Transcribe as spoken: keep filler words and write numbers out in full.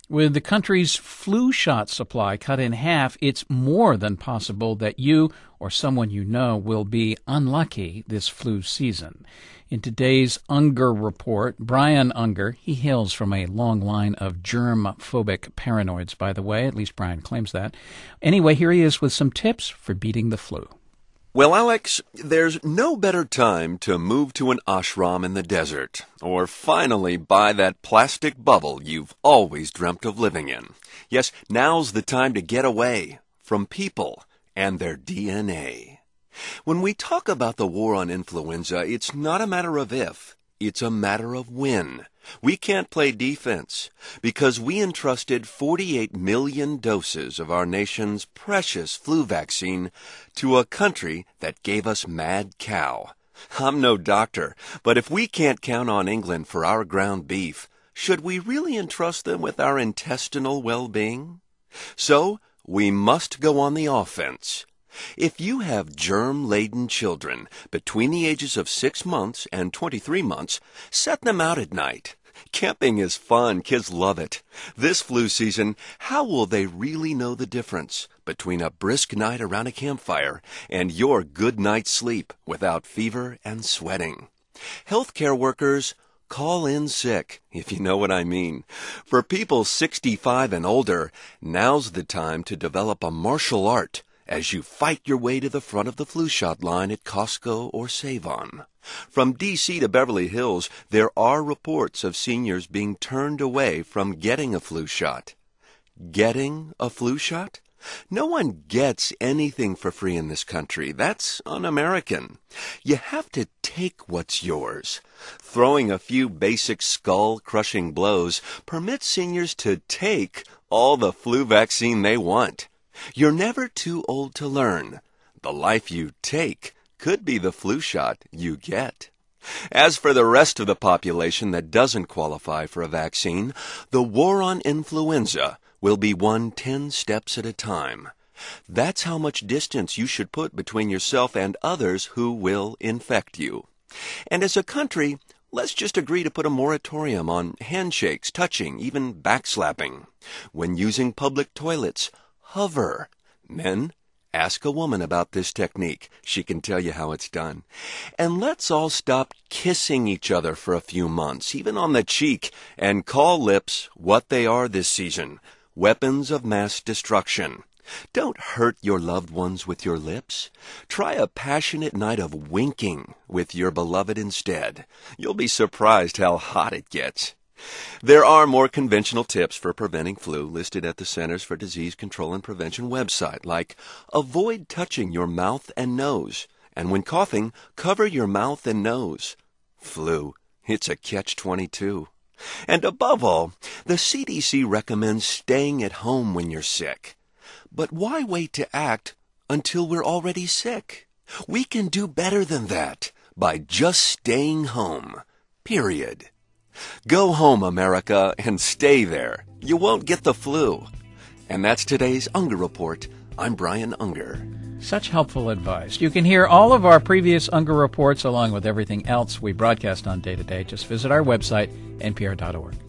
With the country's flu shot supply cut in half, it's more than possible that you or someone you know will be unlucky this flu season. In today's Unger Report, Brian Unger, he hails from a long line of germ-phobic paranoids, by the way. At least Brian claims that. Anyway, here he is with some tips for beating the flu. Well, Alex, there's no better time to move to an ashram in the desert, or finally buy that plastic bubble you've always dreamt of living in. Yes, now's the time to get away from people and their D N A. When we talk about the war on influenza, it's not a matter of if, it's a matter of when. We can't play defense because we entrusted forty-eight million doses of our nation's precious flu vaccine to a country that gave us mad cow. I'm no doctor, but if we can't count on England for our ground beef, should we really entrust them with our intestinal well-being? So, we must go on the offense. If you have germ-laden children between the ages of six months and twenty-three months, set them out at night. Camping is fun. Kids love it. This flu season, how will they really know the difference between a brisk night around a campfire and your good night's sleep without fever and sweating? Healthcare workers, call in sick, if you know what I mean. For people sixty-five and older, now's the time to develop a martial art as you fight your way to the front of the flu shot line at Costco or Save-On. From D C to Beverly Hills, there are reports of seniors being turned away from getting a flu shot. Getting a flu shot? No one gets anything for free in this country. That's un-American. You have to take what's yours. Throwing a few basic skull-crushing blows permits seniors to take all the flu vaccine they want. You're never too old to learn. The life you take could be the flu shot you get. As for the rest of the population that doesn't qualify for a vaccine, the war on influenza will be won ten steps at a time. That's how much distance you should put between yourself and others who will infect you. And as a country, let's just agree to put a moratorium on handshakes, touching, even backslapping. When using public toilets, hover. Men, ask a woman about this technique. She can tell you how it's done. And let's all stop kissing each other for a few months, even on the cheek, and call lips what they are this season: weapons of mass destruction. Don't hurt your loved ones with your lips. Try a passionate night of winking with your beloved instead. You'll be surprised how hot it gets. There are more conventional tips for preventing flu listed at the Centers for Disease Control and Prevention website, like avoid touching your mouth and nose, and when coughing, cover your mouth and nose. Flu, it's a catch twenty-two. And above all, the C D C recommends staying at home when you're sick. But why wait to act until we're already sick? We can do better than that by just staying home. Period. Go home, America, and stay there. You won't get the flu. And that's today's Unger Report. I'm Brian Unger. Such helpful advice. You can hear all of our previous Unger Reports along with everything else we broadcast on day to day. Just visit our website, N P R dot org.